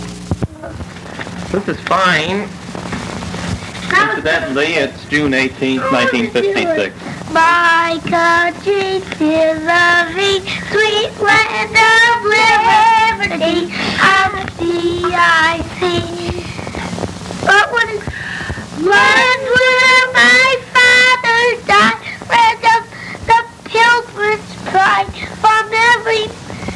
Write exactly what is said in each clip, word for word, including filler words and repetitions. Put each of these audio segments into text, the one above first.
This is fine. Incidentally, it's June eighteenth, nineteen fifty-six. My country is loving, sweet land of liberty, of the I see. But when it's land where my father died, land of the pilgrim's pride, from every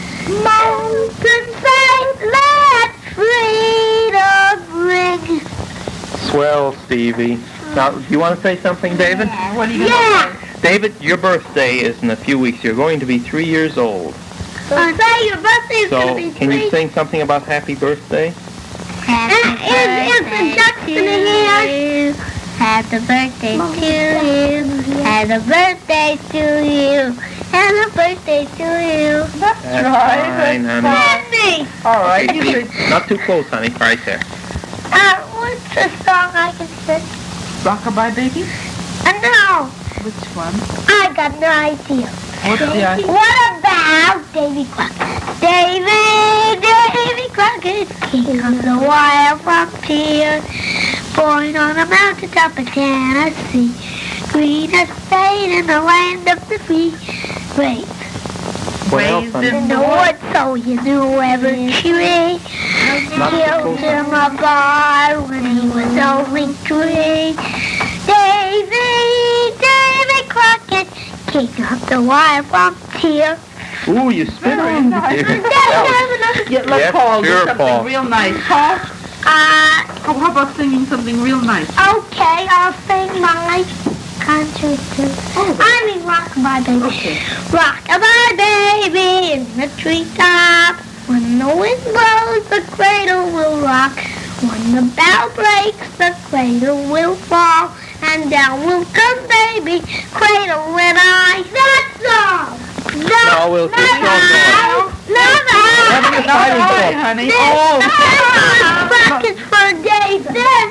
mountainside, let freedom ring. Swell, Stevie. Now, do you want to say something, David? Yeah. What are you going to Yeah. say? David, your birthday is in a few weeks. You're going to be three years old. So say your birthday's So, going to be can you three. sing something about happy birthday? Happy birthday is the Jackson here. Happy birthday to you. Happy birthday to you. Happy birthday to you. That's, That's right. fine, That's honey. Happy. All right. You Steve, say not too close, honey. Right there. Uh, what's the song I can sing? Rockabye Baby? Uh, no. Which one? I got no idea. What's the idea? What about Davy Crockett? Davy, Davy Crockett, king of the wild frontier, born on a mountain top of Tennessee, green as fade in the land of the free. Wait, What else, Raised honey? in the woods, so you knew every tree. Not too Killed close. him a bar when he was only three. Davy, Davy Crockett, king of the wild frontier. Ooh, you spit Very on nice. dear. Yeah, let's Yes, Paul do sure, something Paul. real nice. Paul, Uh, how how about singing something real nice? okay, I'll sing my country tune. Oh. I mean Rockabye Baby. Okay. Rockabye Baby in the treetop. When the wind blows, the cradle will rock. When the bell breaks, the cradle will fall. And down will come baby, cradle when I... That's all! No, we'll keep on going. No, no! Having a No, fighting all right, talk. honey. This Oh, buckets for days. This.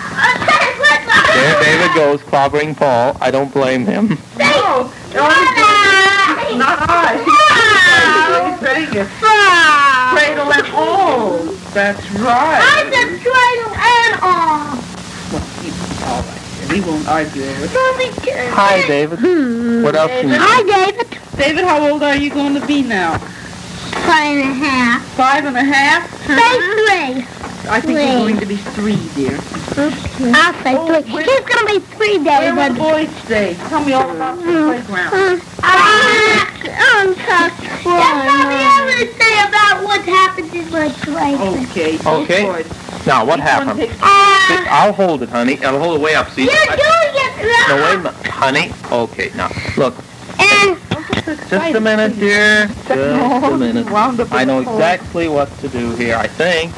There David goes, clobbering Paul. I don't blame him. no. No, not I. Saying it. Cradle and all. That's I right. said cradle and all. All right. We won't argue over it. Hi, David. What else can you do? Hi, David. David, how old are you going to be now? Five and a half. Five and a half? Say three. I think Three. you're going to be three, dear. I'll say Oh, three. where- He's going to be three, Where will the David. boys stay? Tell me all about the playground. Ah, I'm That's all we ever say about what happened in my playground. Okay. Okay. Boys. Now, what Each one happened? takes- Uh, I'll hold it, honey. I'll hold it way up. See? you're doing it wrong. No, wait a minute. Honey? Okay, now, look. And Just a minute, dear. Just a minute. Wound up in I know the hole. exactly what to do here, I think.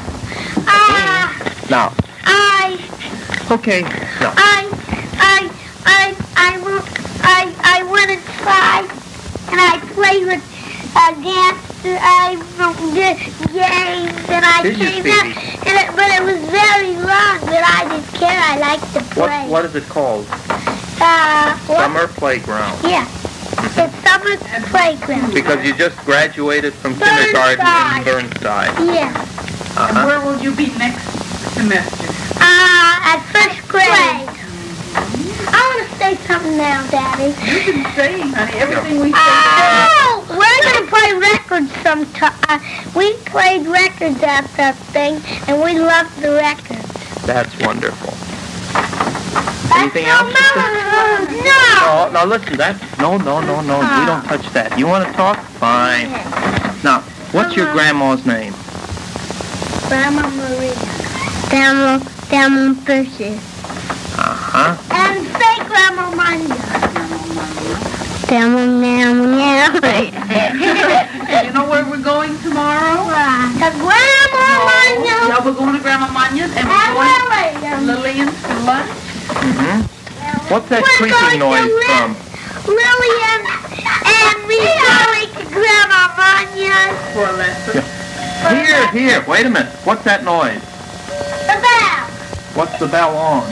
uh, Now, I, okay. Now, I, I, I, I, wo- I, I went inside and I played with uh, dance. I did games and I Did you, came out, Stevie? and it, but it was very long. But I didn't care. I liked to play. what what is it called? Uh, what? Summer playground. Yeah, it's summer playground. Because you just graduated from Burnside. kindergarten in Burnside. Yeah. And Uh-huh. where will you be next semester? Uh, at first grade. I want to say something now, Daddy. You've been saying, honey, everything we say. Oh, we're going to play records sometime. Uh, we played records at that thing, and we loved the records. That's wonderful. That's Anything no else? mama. No. Oh, now listen, that, no, no, no, no, we don't touch that. You want to talk? Fine. Now, what's your grandma's name? Grandma Maria. Grandma, Grandma Percy. Uh-huh. And say Grandma Manya. Grandma Manya. You know where we're going tomorrow? The Grandma Manya. Yeah, we're going to Grandma Manya's and And we're going to Lillian. Lillian's for lunch. Mm-hmm. What's that We're creaking going to noise Lil- from? Lillian and me going to Grandma Manya's. For a lesson. Here, here, wait a minute. What's that noise? The bell. What's the bell on?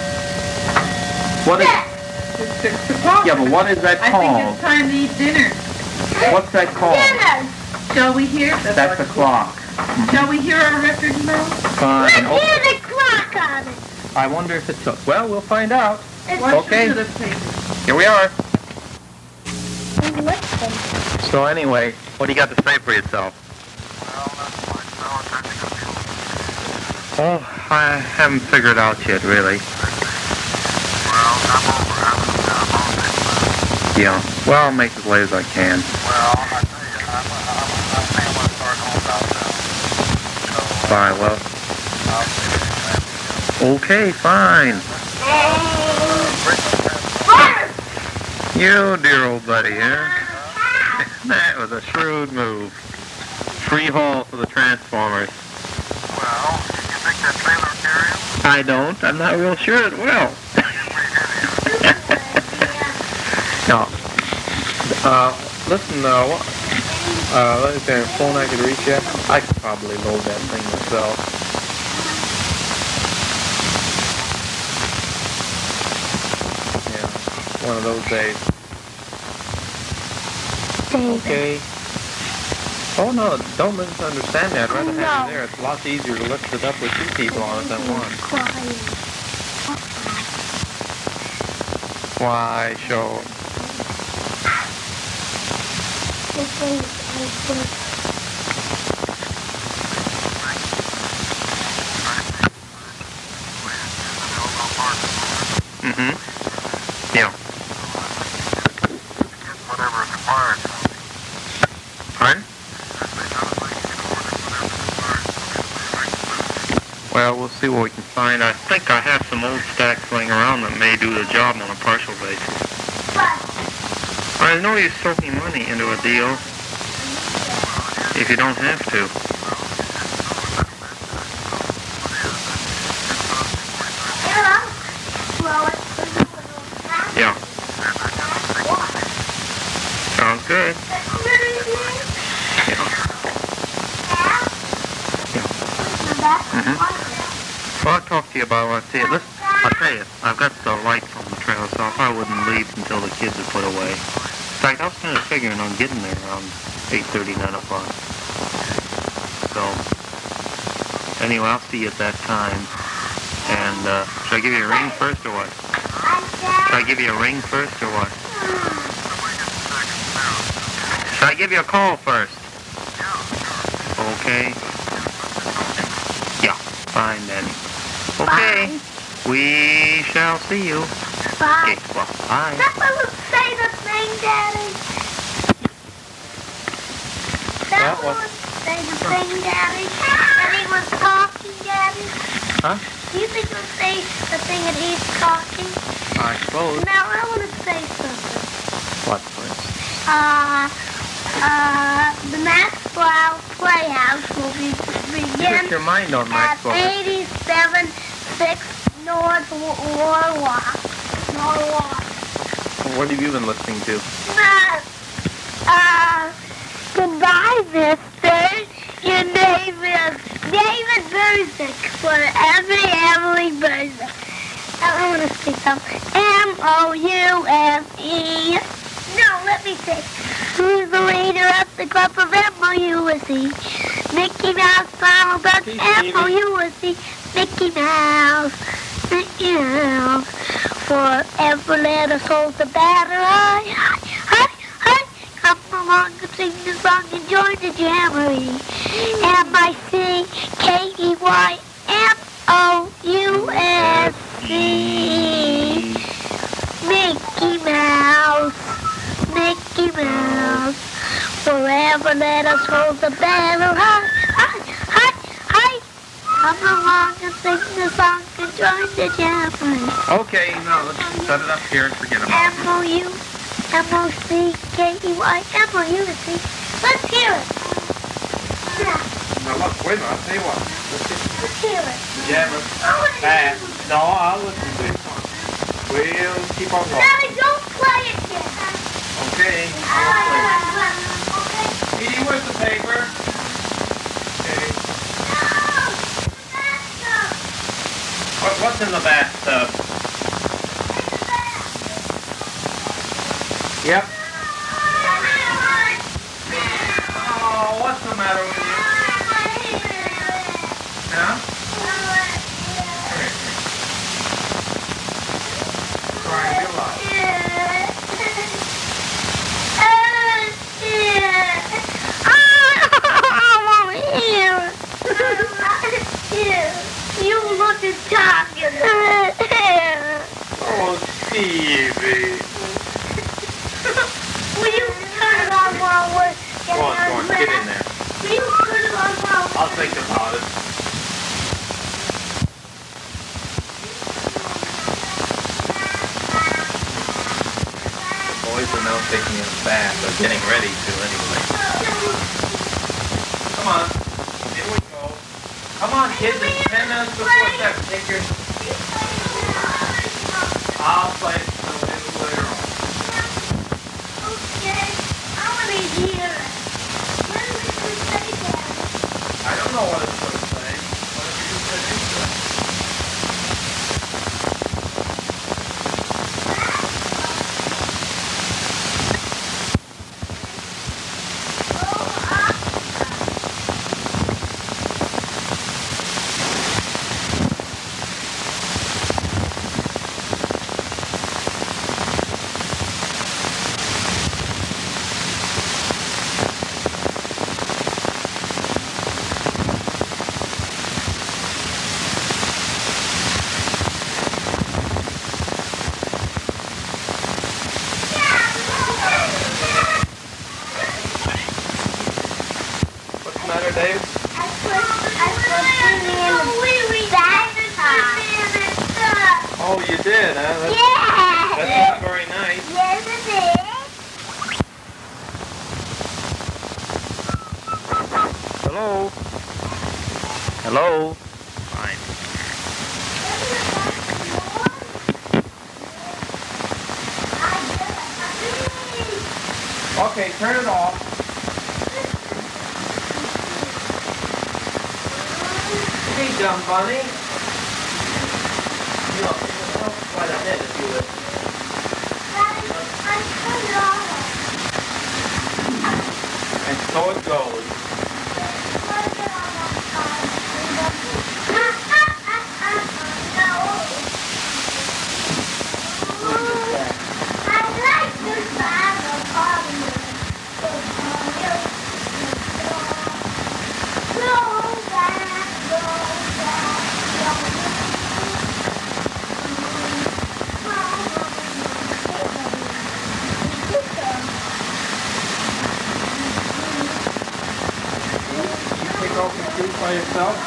What is, It's six o'clock. yeah, but what is that I think called? it's time to eat dinner. What's that called? Dinner. Shall we hear? That's a clock. Shall we hear our record now? Fine. Let's Oh, hear the clock on it. I wonder if it took. Well, we'll find out. What's Okay. your minute, Peggy? Here we are. Listen. So anyway, what do you got to say for yourself? Oh, I haven't figured out yet, really. Yeah. Well, I'll make as late as I can. Fine, well. Okay, fine. You dear old buddy, huh? That was a shrewd move. Free haul for the Transformers. Well, you think that trailer will carry him? I don't. I'm not real sure it will. No. Uh, listen, uh, what, uh, is there a phone I could reach yet? I could probably load that thing myself. Yeah, one of those days. Okay. Oh no, don't misunderstand me. I'd rather have you there. It's a lot easier to lift it up with two people on it than one. Why, sure. Mm-hmm. Yeah. Whatever is required. Pardon? Well, we'll see what we can find. I think I have some old stacks laying around that may do the job on a partial basis. I know you soaking money into a deal if you don't have to. Yeah. Sounds good. Yeah. Mm-hmm. Well, I'll talk to you about what I see it. Listen, I'll tell you, I've got the lights on the trailer, so I probably wouldn't leave until the kids are put away. In fact, I was kind of figuring on getting there around eight thirty, nine o'clock. So, anyway, I'll see you at that time. And, uh, should I give you a ring first or what? Should I give you a ring first or what? Should I give you a call first? Okay. Yeah, fine then. Okay. We shall see you. Bye. Okay, well, bye. Papa will say the thing, Daddy. That What? will say the thing, Daddy. That he was talking, Daddy. Huh? Do you think he'll say the thing that he's talking? I suppose. Now, I want to say something. What, for instance? Uh, uh, the Maxwell Playhouse will be begin Put your mind on at Maxwell. eighty-seven six North Norwalk. Norwalk. What have you been listening to? Uh, uh, goodbye, mister. Your name is David Burzik for every Emily Burzik. I want to speak up. M O U S E. No, let me say. Who's the leader of the club of M O U S E? Mickey Mouse, Donald Duck, M O U S E. Mickey Mouse, Mickey Mouse. For every little soul's a better. Hi, hi, hi. Come along and sing the song and join the jamboree. M I C K E Y M O U S E. Mickey Mouse, Mickey Mouse. Forever let us hold the better. Hi, hi, hi, hi. Come along and sing the song and join the jamboree. Okay, now let's set it up here and forget about it. M O U M O C K E Y M O U S E. Let's hear it. Yeah, Now look, wait a minute, I'll tell you what. Let's get let's hear it. Jammer. Pat. No, I'll listen to it. We'll keep on going. Daddy, don't play it yet. Okay. Okay. Edie, where's the paper? Okay. What, what's in the bathtub? Yep. Oh, what's the matter with you? I'll think about it. The boys are now taking a bath. They're getting ready to anyway. Come on. Here we go. Come on, kids. It's ten minutes before seven. Take your... I'll play it later on. Okay, I want to hear it. When did you say that? I don't know what it's going to say. Whatever you said into it. Dave? I put, I put Jimmy in the bathtub. Oh, you did, huh? That's, Yeah. that's not very nice. Yes, it is. Hello? Hello? Fine. Okay, turn it off. Hey, dumb bunny. You know, you can help quite a bit if you would. And so it goes. I like this battle party. Go back, go back, You take off your shoes by yourself?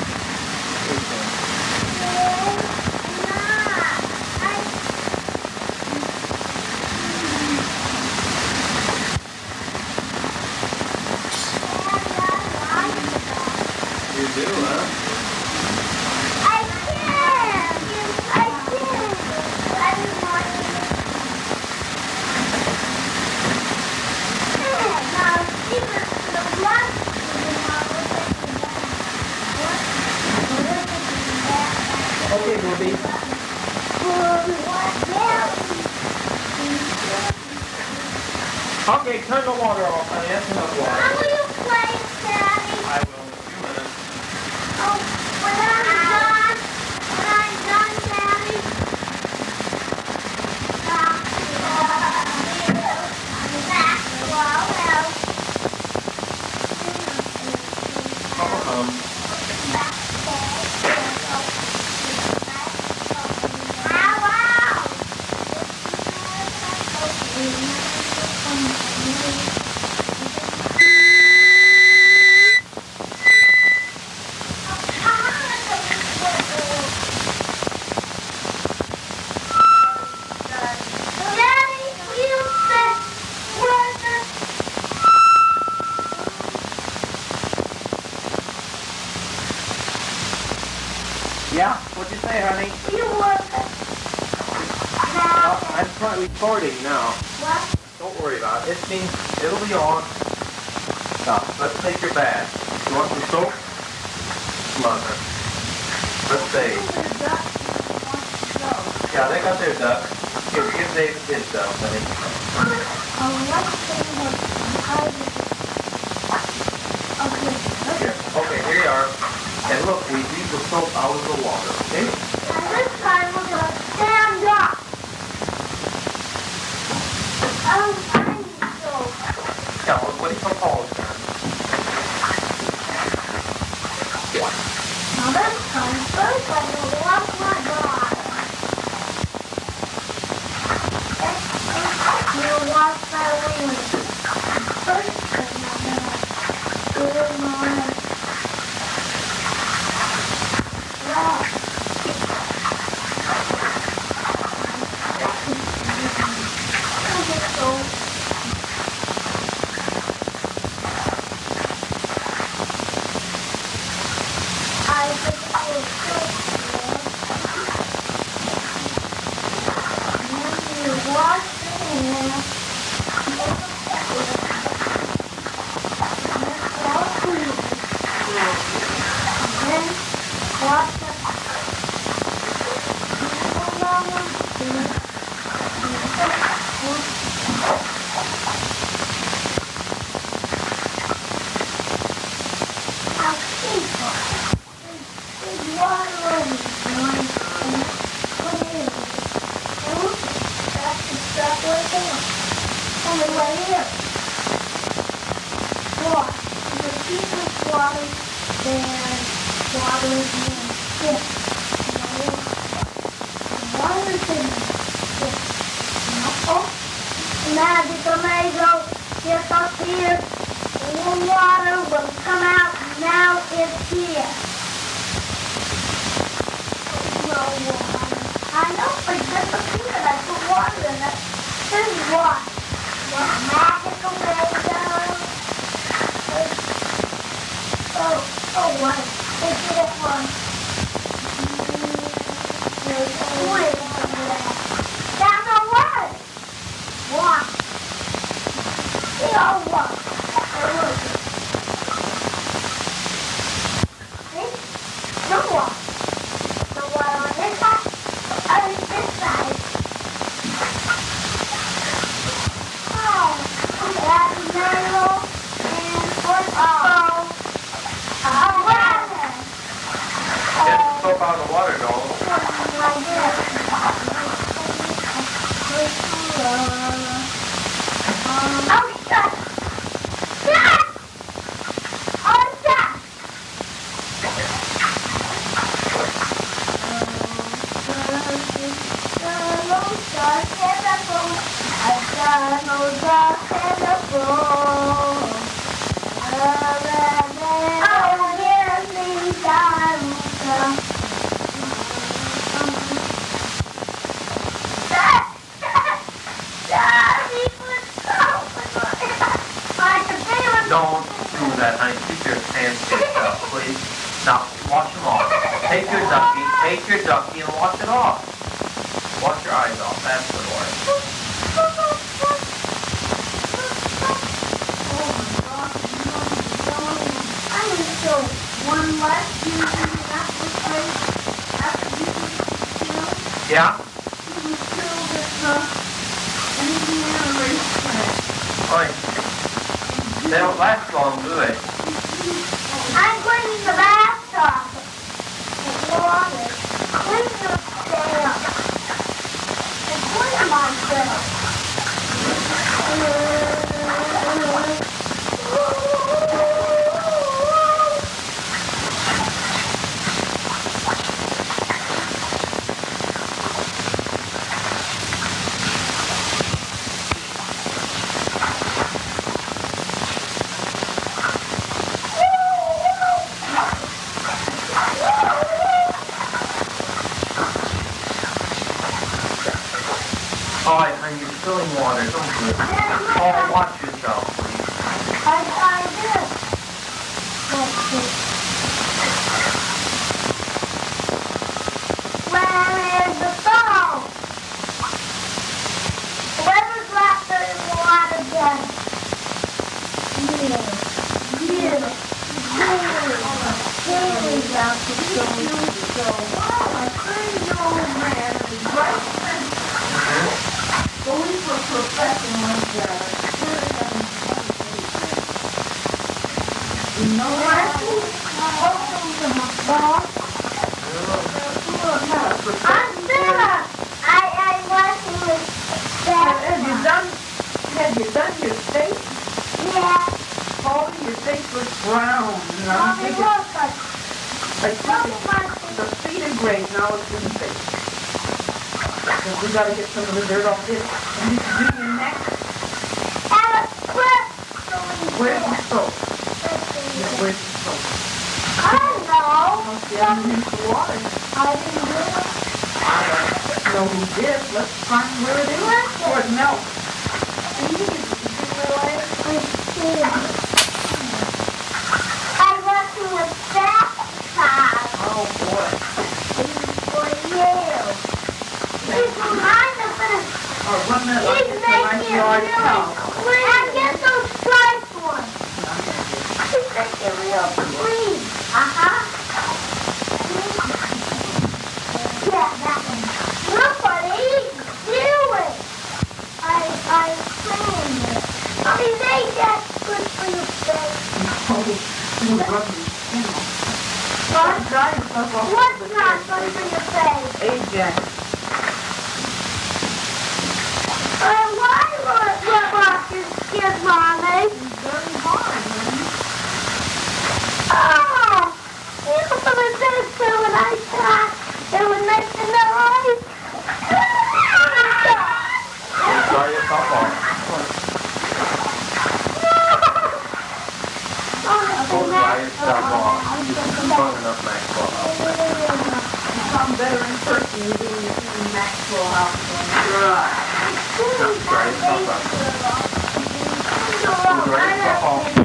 You do, huh? I can! I can! I didn't want to. Now, even the blood Okay, Bobby. Okay, turn the water off, honey. That's enough water. How will you play, Daddy? I will in a few minutes. Oh, when I'm done, when I'm done, Daddy. Couple comes. Yeah? What'd you say, honey? You work. Well, I'm trying recording now. What? Don't worry about it. It means it'll be on. Now, let's take your bath. You want some soap? Come on, honey. Let's bathe. Yeah, they got their duck. Here, give Dave his duck, honey. Here. Okay, here you are. And look, we leave the soap out of the water, okay? This time we're going to stand up. Oh, I need soap. Yeah, well, what do you call Paul's turn? Now this time, first I'm going to wash my body. I'm going to wash my wings. First I'm going to do my corn. Only right here. Why? Because Jesus water than water than fish. Water is in fish. Oh, magic tomato, get up here. More water will come out. Now it's here. No water. I know, but it disappeared. I put water in it. This is what? What magic tomato? Oh, oh, what? Let's get it one. Wait a minute. Down the way. What? See all what? See? No what? The water on this side, on this side. Oh, that's tomato and what? Oh. Oh, water. Get the soap out of the water, doll. Oh, shut! Shut! Oh, shut! Don't do that, honey. Keep your hands taped up, please. Now, wash them off. Take your ducky, take your ducky and wash it off. Wash your eyes off. That's the word. One left, you that was great. After you, you know, Yeah? you kill this, uh, anything in a race. Oi. They don't last long, do they? I'm cleaning the bathtub. With water. Clean yourself. And clean myself. Oh, honey, you're spilling water. Don't do it. Oh, watch yourself, please. I, I did. Let's see. Where is the phone? Whoever's left there in the water again. Yeah. Yeah. Haley's out to go. Oh, I couldn't know, man. Right then. Going for professional like that. You know what? Welcome to my boss. I'm Sarah. I am working with Sarah. Have you done, have you done your steak? Yeah. Oh, your steak looks brown. And I'm Mommy, thinking, look. I I think the feet are great, now it's in the steak. Because we gotta get some of the dirt off this. And you can do your neck. Alice, where? Where's the soap? Yeah, where's the soap? I don't know. Must be underneath the water. I didn't do it. I don't know who did. Let's find where it is. Where it melts. I'm working with Sarah. Oh boy. For you. He's behind us. Oh, one minute. I'll He's get the nice making it yard really towel. clean. And get those striped ones. He's making it real clean. Uh-huh. Yeah, that one. Look what he's doing. I, I cleaned it. I mean, they that's good for your face. Oh, you rub your skin off. What? Dry yourself off What's with not this. good for your face? Ajax. Uh, why Mommy. Very hard, honey. Oh, you know what it does to when I shot? It would make the noise. Dry yourself off. Go dry yourself off. You can burn enough Maxwell out. You sound better in person than doing it in Maxwell House. Right. Just dry yourself out. Go dry yourself off.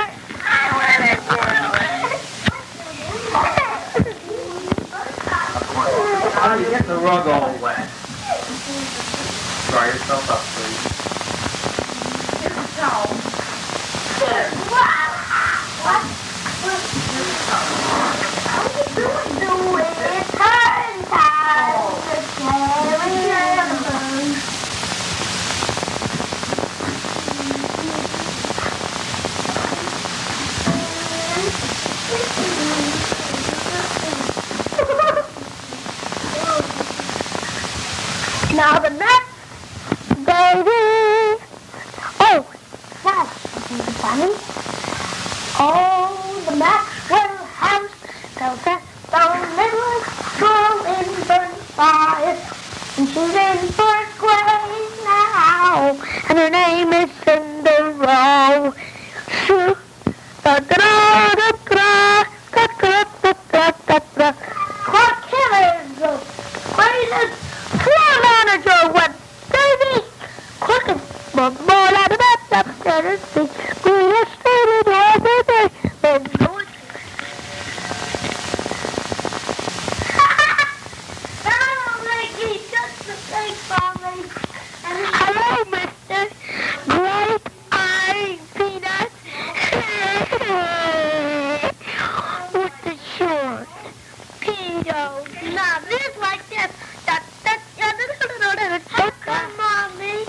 How do you get the rug all wet? Dry yourself up, please. Here's a towel. What? What? What are you doing? Do it. Turn time. To carry on. Now the next baby. Oh, that's funny. Oh, the Maxwell house tells us the little girl in Burnside. And she's in first grade now. And her name is Cinderella. Shoo. Da da da da da da da da da da. Clark Kent is the greatest floor manager with baby. Clark is more out of that upstairs. The greatest state in everything. But no one. Hello, Ricky. Just the thing for me. And hello, Mister Great Eye Peanut. With the short pedo. Now this like this. Da, da, da, da, da, da, da, da, da. Come on, me.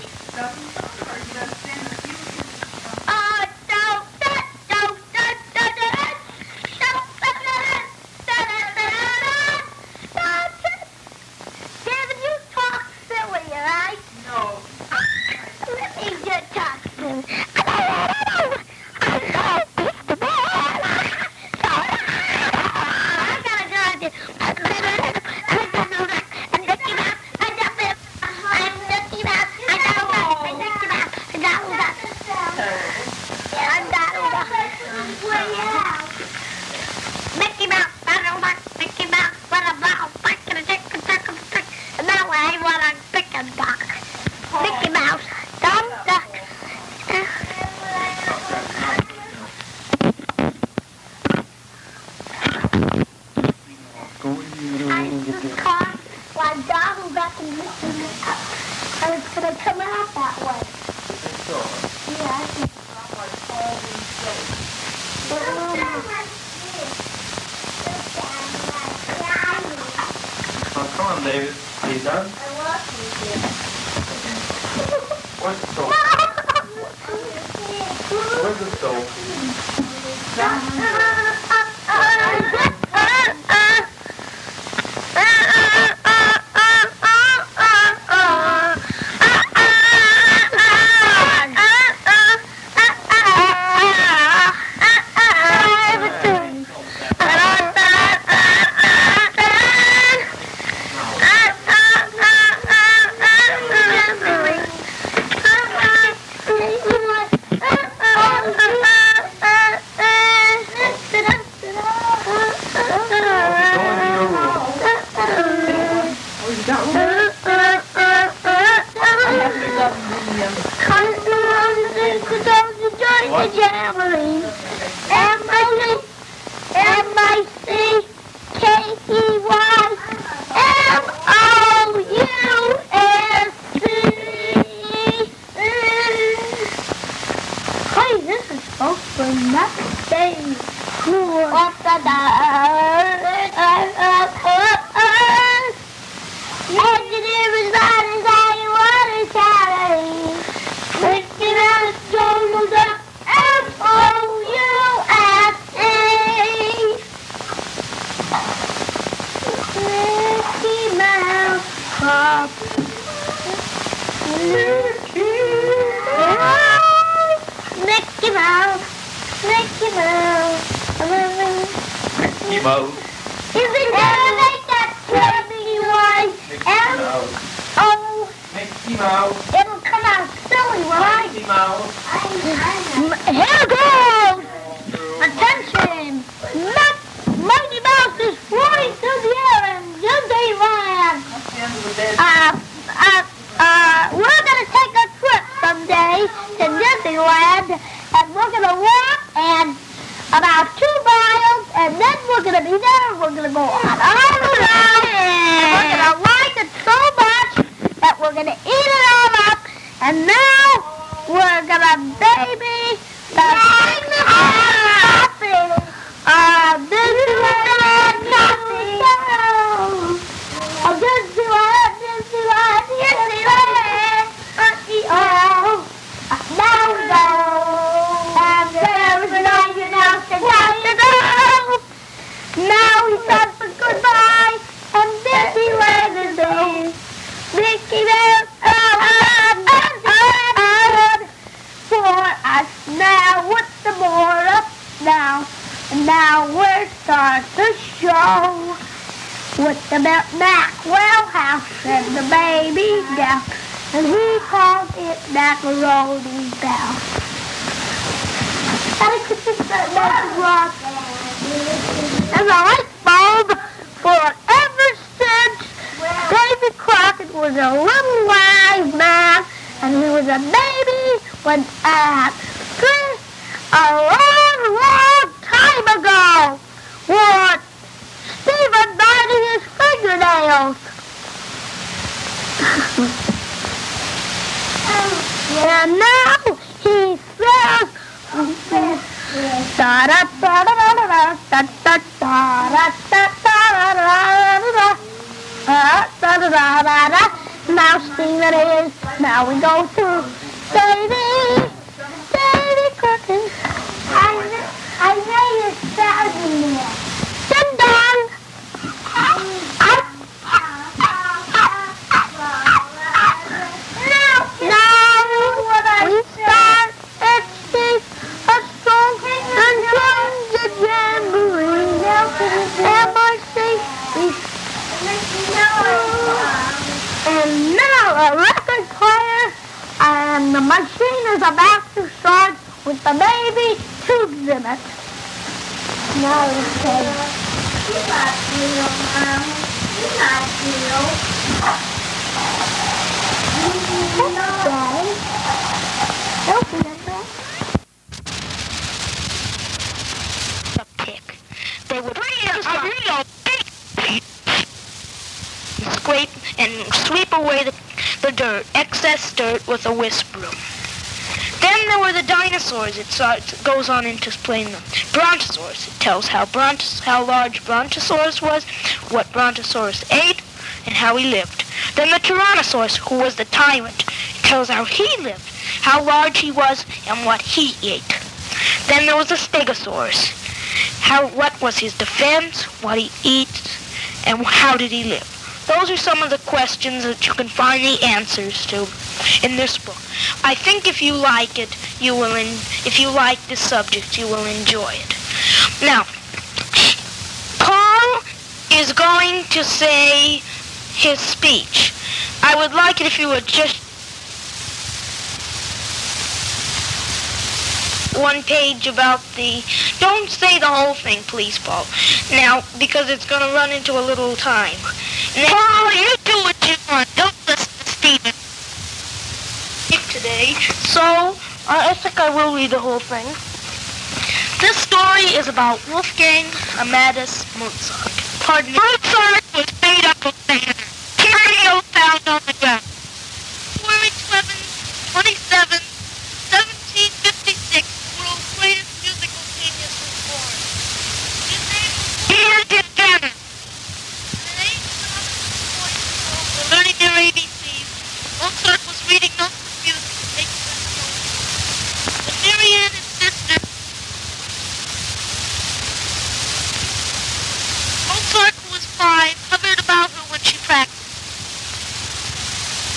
Uh, da, da, da, da, da, da, da. Da, da, da, da, da, da, da, da. David, you talk silly, all right? No. Let me just talk silly. I love Mister Man. I gotta drive this. And Mickey Mouse, and the Pip, and Mickey Mouse, and Donald, and Mickey Mouse, and Donald, and Donald. Mickey Mouse, Donald, Mickey Mouse, what a ball, pick and a tick and tick and a tick. And that way, what a pick and duck. Mickey Mouse, Donald Duck. I just caught while Donald got the Mickey Mouse. And it's going to come out that way. Yeah, I think. Oh, come on, David. Are you done? Where's the stove? Where's the stove? Mo. Is it gonna make that silly one? And, oh, Mickey Mouse. it'll come out silly, right? Mickey Mouse. Here goes! Attention! Look, Mighty Mouse is flying through the air in Disneyland. Uh, uh, uh, we're gonna take a trip someday to Disneyland, and we're gonna walk and about two miles, and then we're gonna be there, and we're gonna go on all around, and we're gonna like it so much that we're gonna eat it all up, and now we're gonna baby the nothing. Uh, Disneyland nothing. Oh, Disneyland, Disneyland, Disneyland. Oh, now we go. And there is nothing else to go. Now he says a goodbye, and Disneyland is there. Mickey Mouse, oh, oh, for us now. What's the more up now? And now we're starting the show with the Maxwell house and the baby down, and he called it Macaroni Bell. And it could just that rock. And the light bulb forever since Davy Crockett was a little wise man, and he was a baby when at three, a long, long time ago, was Stephen biting his fingernails. And now he says, da da da da da da da da da da da da da. Now Stephen is, now we go to Davy, Davy Crockett. I, I made a sound in there. Ding dong. Now, now we start at six, a song and drums the jamboree. M R C. And now a record player, and the machine is about to start with the baby tubes in it. Now it says, you got you, Mom. You got you. Daddy. Open it up. Uptick. They would a real big scrape and sweep away the, the dirt, excess dirt with a whisk broom. Then there were the dinosaurs. It, saw, it goes on into explaining them. Brontosaurus. It tells how Brontos, how large Brontosaurus was, what Brontosaurus ate, and how he lived. Then the Tyrannosaurus, who was the tyrant. It tells how he lived, how large he was, and what he ate. Then there was the Stegosaurus. How, what was his defense, what he eats, and how did he live. Those are some of the questions that you can find the answers to in this book. I think if you like it, you will. In, if you like this subject, you will enjoy it. Now, Paul is going to say his speech. I would like it if you would just one page about the. Don't say the whole thing, please, Paul. Now, because it's going to run into a little time. Now, Paul, you do what you want. Don't listen to Stephen today. So, uh, I think I will read the whole thing. This story is about Wolfgang Amadeus Mozart. Pardon me. Mozart was made up of matter. Material found on the ground. February eleventh, twenty-seven, seventeen fifty-six, the world's greatest musical genius was born. His name was Peter Dinner. At age seven, boys were learning their A B Cs. Mozart was reading notes of music and making them notes. But Marianne, his sister, Mozart, who was five, hovered about her when she practiced.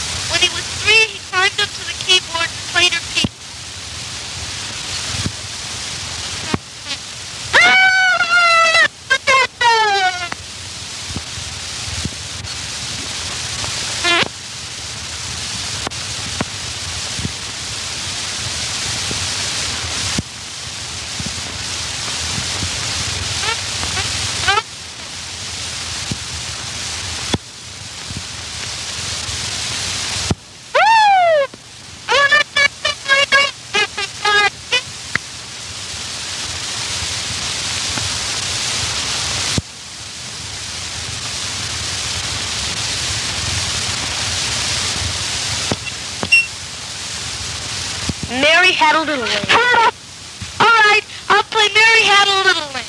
Had a Little Lamb. All right, I'll play Mary Had a Little Lamb.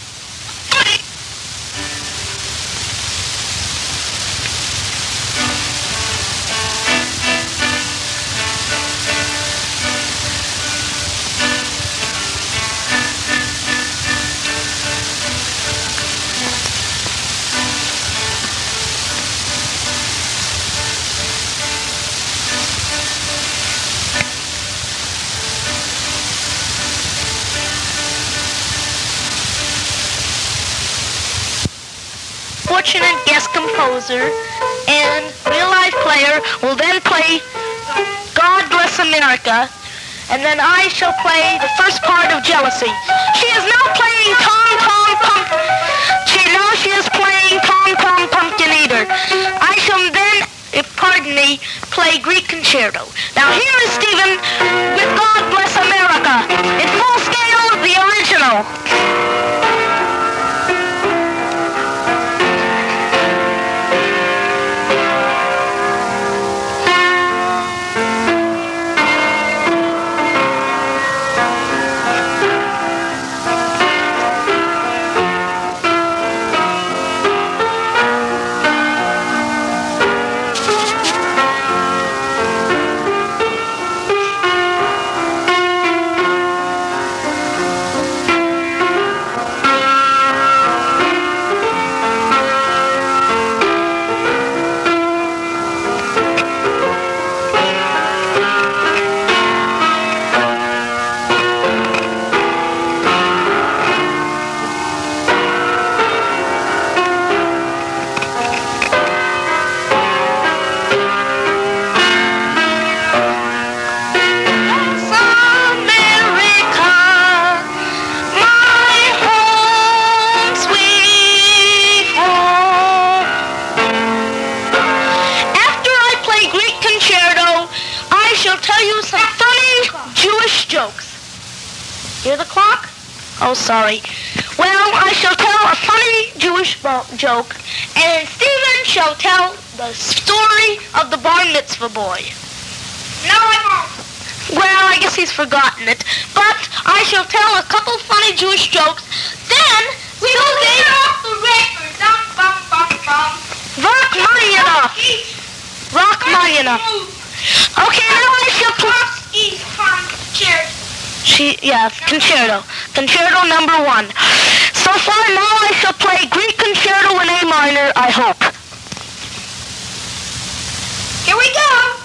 Fortunate guest composer and real-life player will then play God Bless America, and then I shall play the first part of Jealousy. She is now playing Tom Tom Pump. She now she is playing Tom Tom Pumpkin Eater. I shall then, if pardon me, play Greek Concerto. Now here is Stephen with God Bless America in full scale, the original. Hear the clock? Oh, sorry. Well, I shall tell a funny Jewish bo- joke, and Stephen shall tell the story of the bar mitzvah boy. No, I won't. Well, I guess he's forgotten it, but I shall tell a couple funny Jewish jokes. Then we will get off the record. Dum, bum, bum, bum. Rock money enough. Rock money enough. Okay, now I shall play. She, yeah, concerto. Concerto number one. So far now I shall play Greek Concerto in A minor, I hope. Here we go.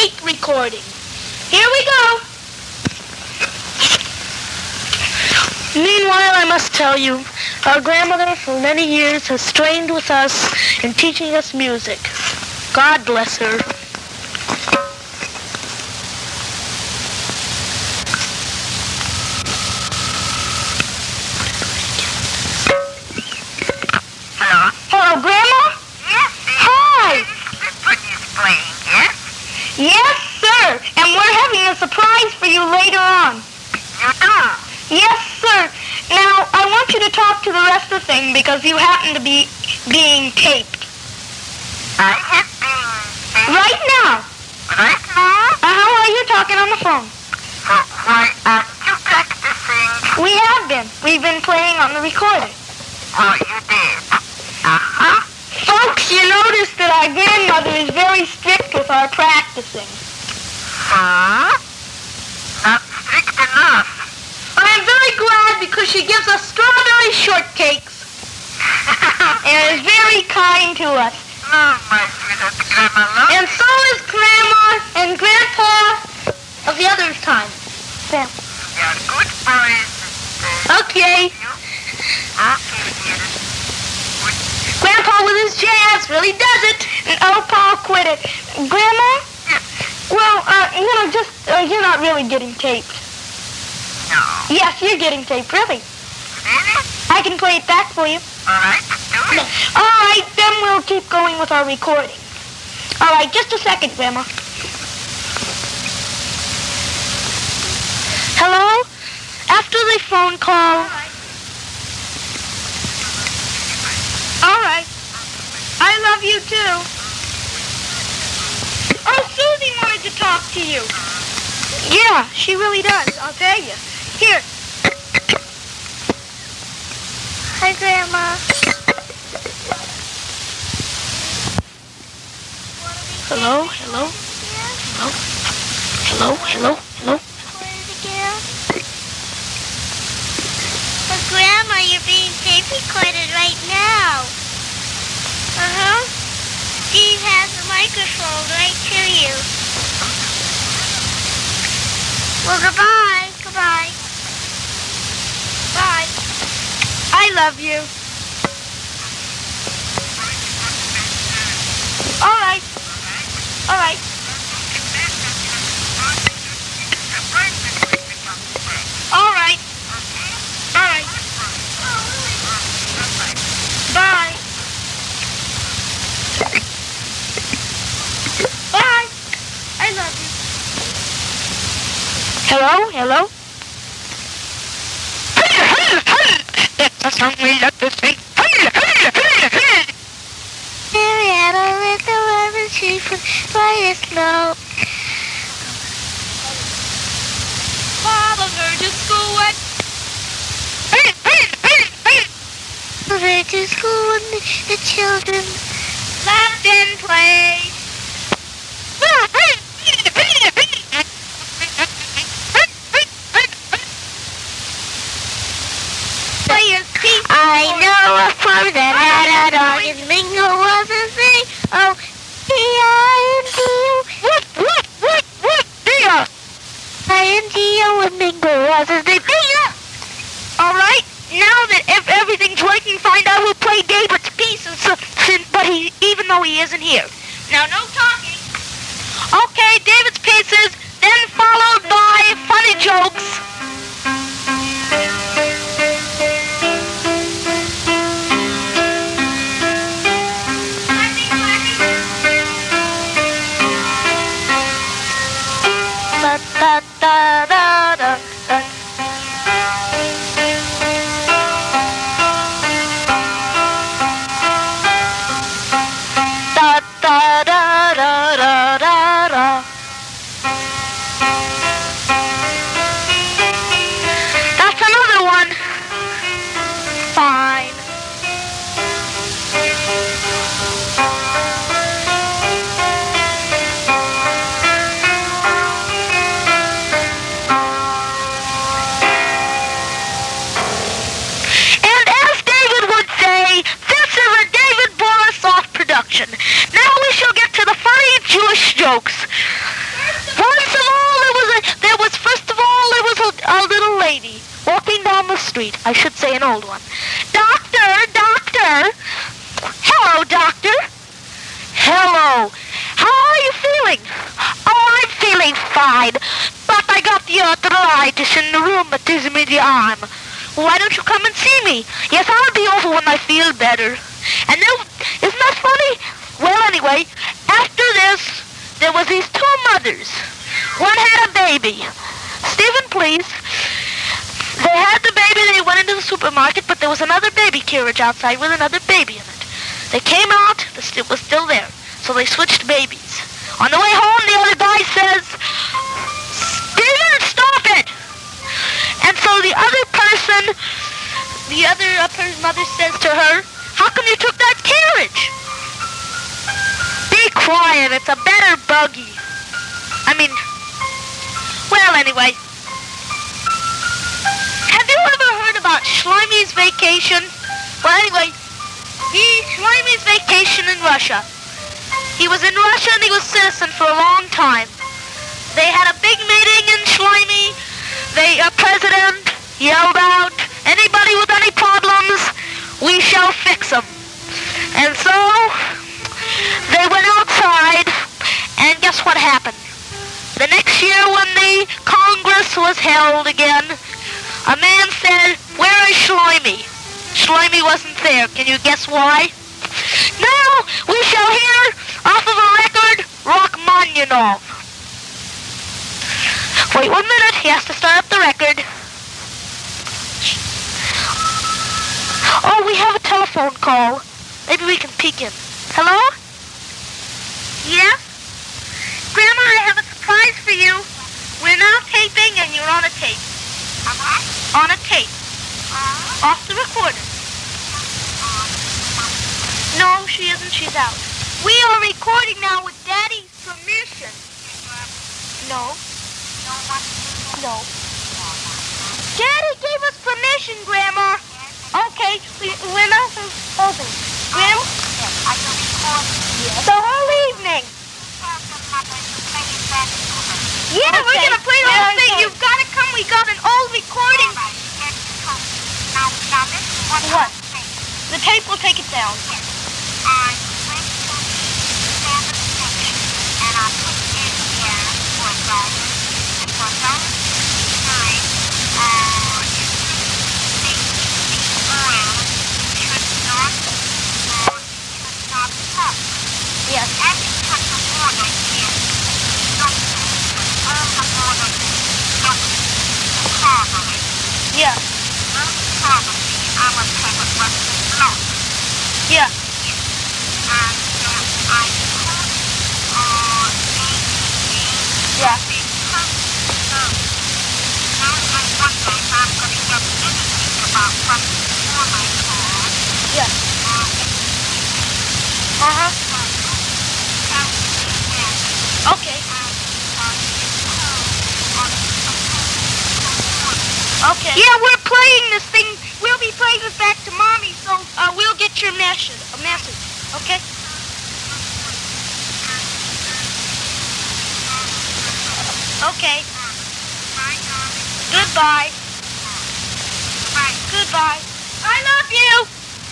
cake recording. Here we go. Meanwhile, I must tell you, our grandmother for many years has strained with us in teaching us music. God bless her. Hello? Hello, Grandma? Yes, dear. Hi. Brittany's playing, yes? Yes, sir. And we're having a surprise for you later on. You do? Yes, sir. Now, I want you to talk to the rest of the thing because you happen to be being taped. I have been... Right now. Right now? Uh-huh, while you're talking on the phone. So why aren't you practicing? We have been. We've been playing on the recording. Oh, you did? Uh-huh. Folks, you notice that our grandmother is very strict with our practicing. Huh? Not strict enough. I'm very glad because she gives us strawberry shortcakes and is very kind to us. Oh, my sweetheart, Grandma loves And so is Grandma and Grandpa of the other time. Sam. You're good boys. Okay. You? Okay, dear. Grandpa with his jazz really does it, and oh, Paul quit it. Grandma? Yes. Well, uh, you know, just, uh, you're not really getting taped. No. Yes, you're getting taped, really. Really? I can play it back for you. All right, do it. All right, then we'll keep going with our recording. All right, just a second, Grandma. Hello? After the phone call... All right. I love you, too. Oh, Susie wanted to talk to you. Yeah, she really does, I'll tell you. Here. Hi, Grandma. Hello, hello, hello, hello, hello, hello. But Grandma, you're being tape recorded right now. Uh-huh. Steve has the microphone right to you. Well, goodbye. Goodbye. Bye. I love you. All right. All right. All right. All right. Bye. Bye. I love you. Hello? Hello? That's the song we love to sing. Marietta with the lemon tree from fire snow. Follow her to school at... Over to school and the, the children laughed and played. I know a farm that had a dog and Mingo was his name. Oh, D I N G O. What, what, what, what, dear? I N G O and Mingo was his name. All right, now that if everything's working fine, I will play David's pieces, uh, since, but he, even though he isn't here. Now, no talking. Okay, David's pieces, then followed by funny jokes. Da, da, da, da, da. an old one. Doctor, doctor. Hello, doctor. Hello. How are you feeling? Oh, I'm feeling fine, but I got the arthritis and the rheumatism in the arm. Why don't you come and see me? Yes, I'll be over when I feel better. And then, isn't that funny? Well, anyway, after this, there was these two mothers. One had a baby. Stephen, please. They had the baby, they went into the supermarket, but there was another baby carriage outside with another baby in it. They came out, it was still there, so they switched babies. On the way home, the other guy says, Stephen, stop it! And so the other person, the other uh, mother says to her, how come you took that carriage? Be quiet, it's a better buggy. I mean, well, anyway. Have you ever heard about Schleimy's Vacation? Well, anyway, he, Schleimy's Vacation in Russia. He was in Russia and he was citizen for a long time. They had a big meeting in Schleimy. The uh, president yelled out, anybody with any problems, we shall fix them. And so, they went outside, and guess what happened? The next year when the Congress was held again, a man said, where is Schleimy? Schleimy wasn't there. Can you guess why? Now, we shall hear off of a record, Rachmaninoff. Wait one minute, he has to start up the record. Oh, we have a telephone call. Maybe we can peek in. Hello? Yes? Grandma, I have a surprise for you. We're now taping and you're on a tape. On a tape. Off the recorder. No, she isn't. She's out. We are recording now with Daddy's permission. No. No. Daddy gave us permission, Grandma. Okay, we, we're not open. Grandma? The whole evening. Yeah, okay. We're going to play the whole thing. You've got to come. We got an old recording. What? The tape will take it down. Yes. Yeah. Yeah. Yeah. Yeah. Uh-huh. Okay. Okay. Yeah, we're playing this thing. We'll be playing this back to Mommy, so uh, we'll get your message. A message. Okay? Okay. Goodbye. Goodbye. I love you.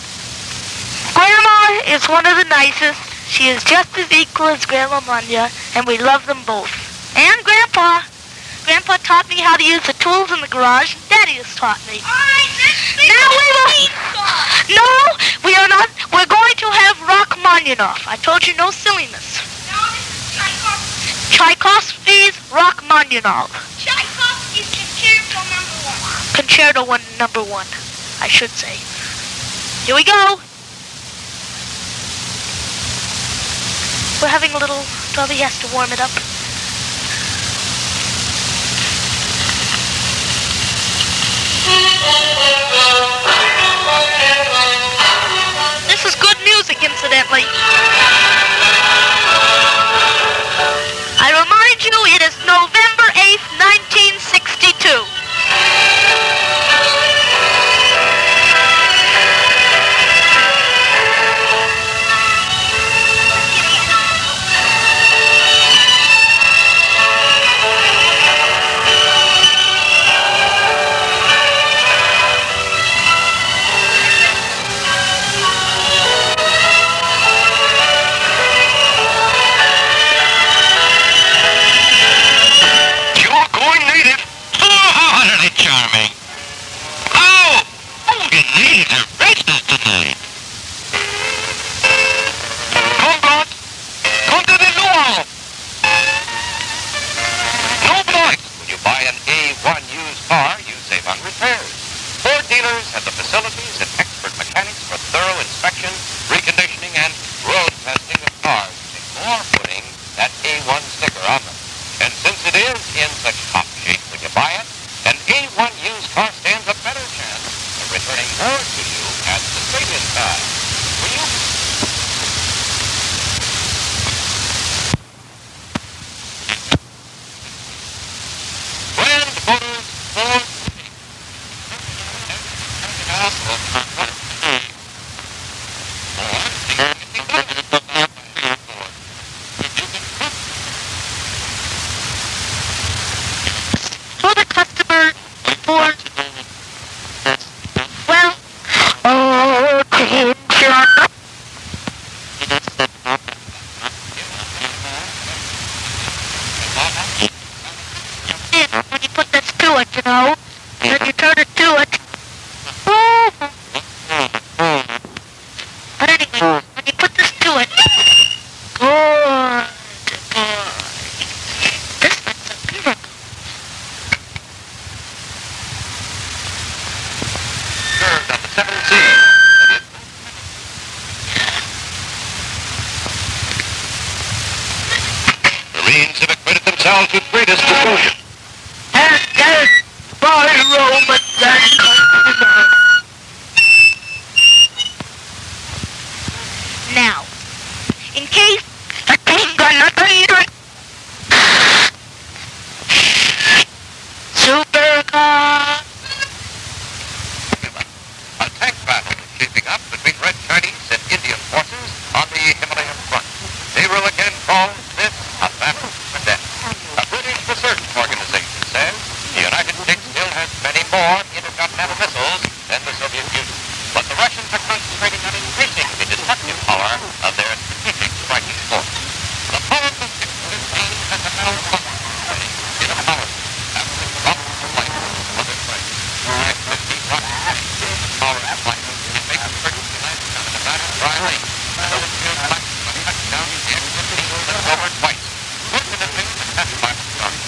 Grandma is one of the nicest. She is just as equal as Grandma Munya, and we love them both. And Grandpa. Grandpa taught me how to use the tools in the garage, and Daddy has taught me. Now we will... No, we are not... We're going to have Rachmaninoff. I told you no silliness. Tchaikovsky's Rachmaninoff. Tchaikovsky's Concerto number one. Concerto one, number one, I should say. Here we go. We're having a little... Probably has to warm it up. This is good music, incidentally. I remind you, it is November eighth, nineteen sixty-two. facilities and expert mechanics for thorough inspection, reconditioning, and road testing of cars before putting that A one sticker on them. And since it is in such top shape when you buy it, an A one used car stands a better chance of returning more to you at the trade-in time. Will you? Grand Motors Ford. For the customer, for, well, oh, attention. When you put this to it, you know, then you turn it to it. But anyway, when you put this to it, good boy. This one's a miracle. Served on the seven seas. Marine Civic credit themselves with greatest devotion. And there's my Roman and now, in case I ain't got nothing to eat, super car. A tank battle is shaping up between Red Chinese and Indian forces on the Himalayan front. They will again call this a battle for death. A British research organization says the United States still has many more intercontinental missiles than the Soviet Union. But the Russians are concentrating on increasing the destructive power of their strategic striking force. The powerful six fifteen has now ready in a power after the drop of flight of their flight. six fifteen rockets power of flight and make emergency landing on a Nevada dry lane. Those two flights will touch down the X fifteen and over twice. Fortunately, the test flight started.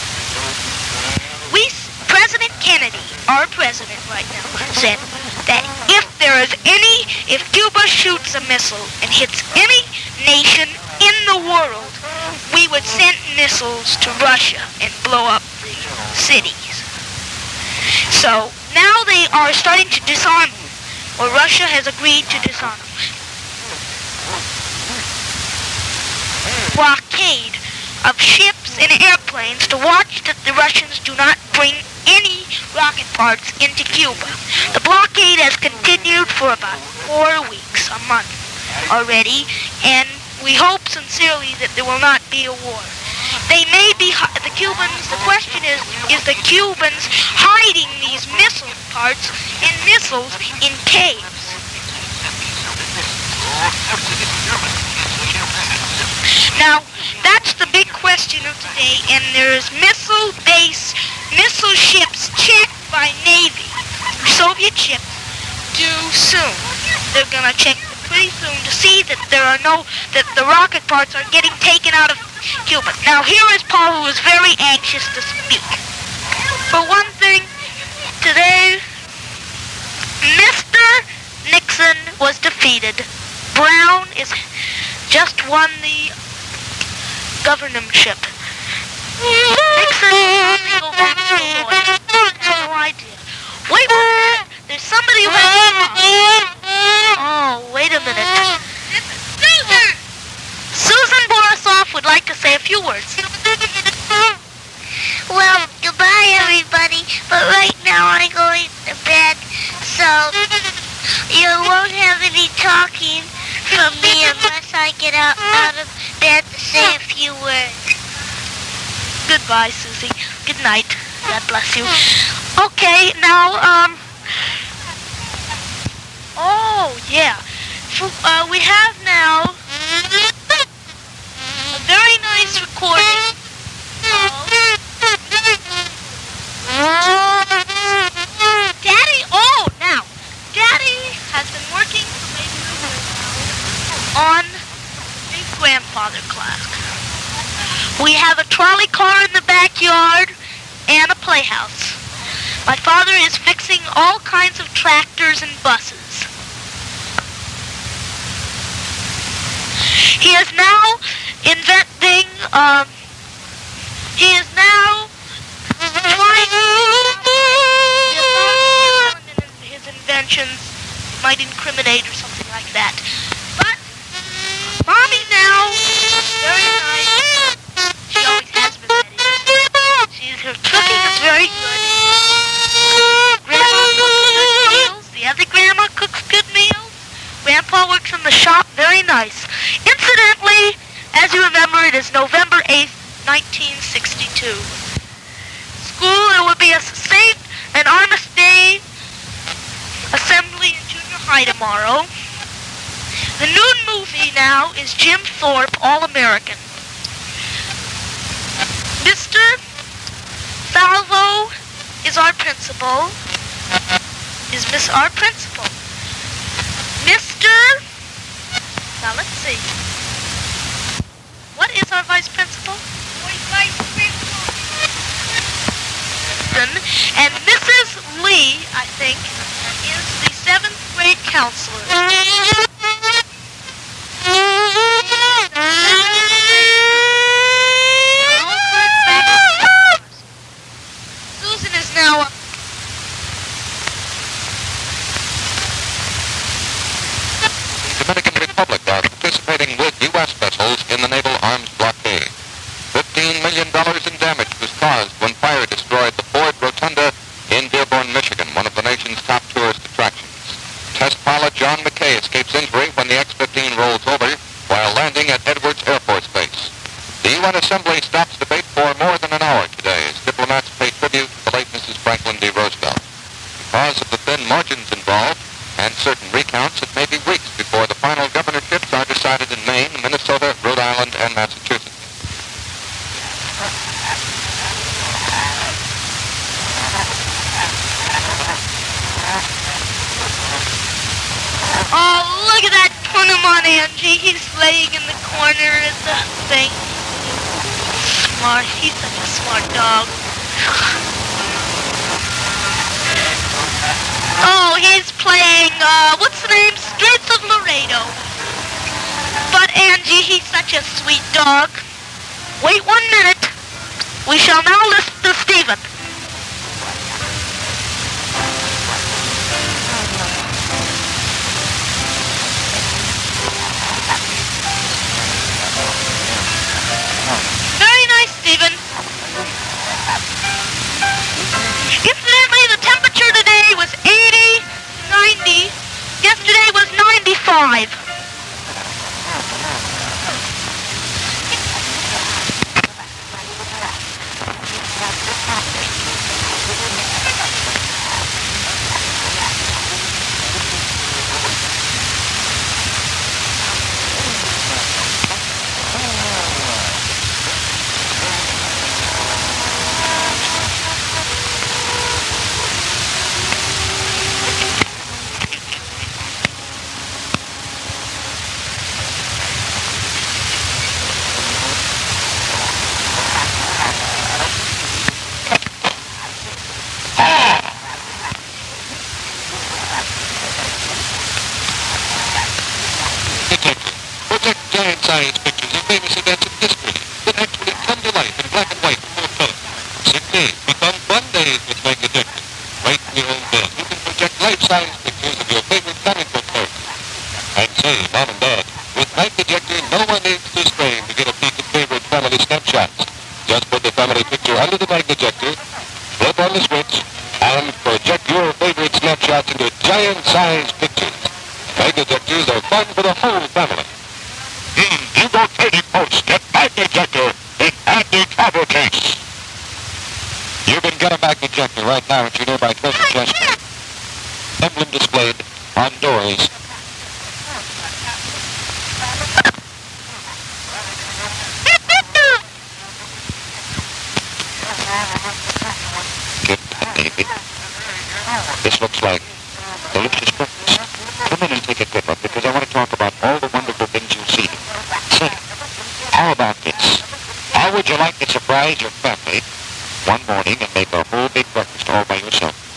We, President Kennedy, our president right now, said that if there is any, if Cuba shoots a missile and hits any nation in the world, we would send missiles to Russia and blow up the cities. So now they are starting to disarm them, or Russia has agreed to disarm them. Blockade of ships and airplanes to watch that the Russians do not bring any rocket parts into Cuba. The blockade has continued for about four weeks, a month already, and we hope sincerely that there will not be a war. They may be, the Cubans, the question is, is the Cubans hiding these missile parts and missiles in caves? Now, that's the big question of today, and there's missile base, missile ships checked by Navy. Soviet ships due soon. They're gonna check pretty soon to see that there are no, that the rocket parts are getting taken out of Cuba. Now, here is Paul, who is very anxious to speak. For one thing, today, Mister Nixon was defeated. Brown is just won the governorship. Nixon will go back to the Lord. No idea. Wait a minute. There's somebody who has... Oh, wait a minute. Susan! Susan Borisoff would like to say a few words. Well, goodbye, everybody. But right now I'm going to bed, so you won't have any talking from me unless I get out, out of bed to say a few words. Goodbye, Susie. Good night. God bless you. Okay, now, um... Oh, yeah. So, uh, we have now a very nice recording of Daddy. Oh, now, Daddy has been working for maybe on his grandfather class. We have a trolley car in the backyard and a playhouse. My father is fixing all kinds of tractors and buses. He is now inventing, um, he is now trying to his inventions might incriminate or something like that. But Mommy now is very nice. She always has been, that is. She's, her cooking is very good. Grandma cooks good meals. The other grandma cooks good meals. Grandpa works in the shop, very nice. Incidentally, as you remember, it is November eighth, nineteen sixty-two. School, there will be a Saint and Armistice Day assembly in junior high tomorrow. The noon movie now is Jim Thorpe, All-American. Mister Salvo is our principal. Is Miss our principal. Mister Now let's see. What is our vice principal? Vice principal. And Missus Lee, I think, is the seventh grade counselor. Susan is now up. The Dominican Republic are participating with U S vessels in the naval arms blockade. fifteen million dollars in damage was caused when fire destroyed the Ford Rotunda in Dearborn, Michigan, one of the nation's top tourist attractions. Test pilot John McKay escapes injury when the X fifteen rolls over while landing at Edwards Air Force Base. The U N Assembly stops debate for more than an hour today as diplomats pay tribute to the late Missus Franklin D. Roosevelt. Because of the thin margins involved and certain recounts, it may be weeks before the final governorships are decided in Maine, Minnesota, Rhode Island, and Massachusetts. Oh, look at that. Put him on Angie. He's laying in the corner at the thing. Smart. He's such a smart dog. Oh, he's playing, uh, what's the name? Streets of Laredo. But Angie, he's such a sweet dog. Wait one minute. We shall now listen to Stephen. Very nice, Stephen. Incidentally, the temperature today was eighty, ninety. Yesterday was ninety-five. Science pictures of famous events in history that actually come to life in black and white full color. Sick days become fun days with Mike Detective. Right in your own bed, you can project life-size pictures of your favorite comic book characters. And say, Mom and Dad, with Night Projector, no one needs to strain to get a peek at favorite family snapshots. Just put the family picture under the Night Projector, flip on the switch, and project your favorite snapshots into giant-sized pictures. Night Projectors are fun for the whole family. You go trading post, get Night Projector in anti-travel case. You can get a Night Projector right now at your nearby treasure chest. Emblem displayed on doors. Get that, baby. This looks like delicious breakfast. Come in and take a good look because I want to talk about all the wonderful things you see. Say, how about this? How would you like to surprise your family one morning and make a whole big breakfast all by yourself?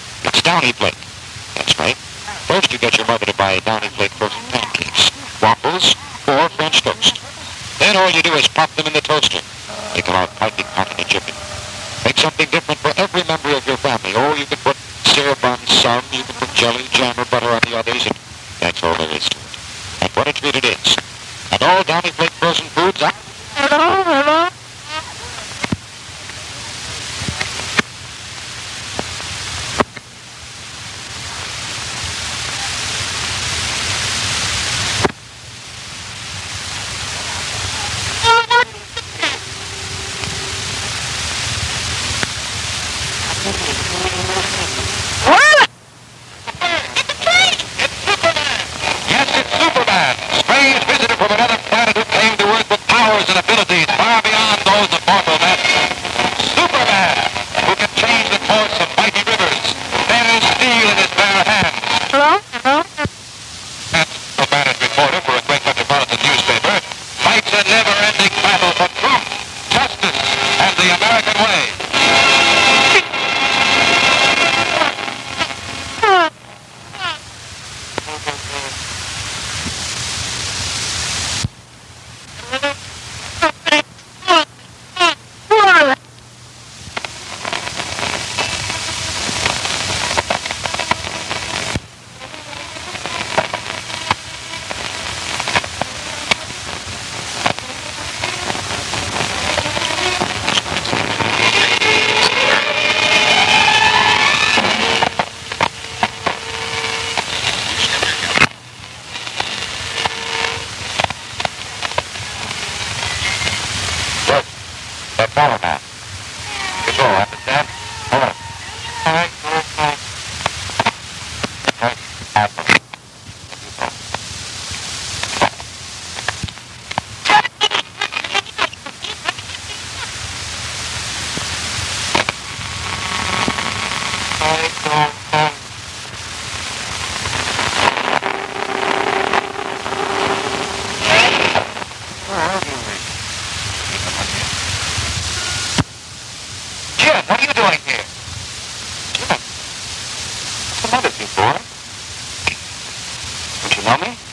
buy Downy Flake frozen pancakes, waffles, or French toast. Then all you do is pop them in the toaster. They come out piping hot and jiffy. Make something different for every member of your family. Oh, you can put syrup on some, you can put jelly, jam, or butter on the others, and that's all there is to it. And what a treat it is. And all Downy Flake frozen foods are... Hello, hello. Yes, it's Superman, strange visitor from another planet who came to Earth with powers and abilities far beyond those of mortal men. Superman, who can change the course of mighty rivers, bear steel in his bare hands. Hello, hello. And Superman is reporter for a great metropolitan newspaper, fights a never-ending battle for truth, justice, and the American way. But follow now. Control, understand? Hold on. All right, all right, all right. All right, Apple. All right, go on, go on. Where are you? Jim, what are you doing here? Jim, what's the matter with you, boy? Don't you know me?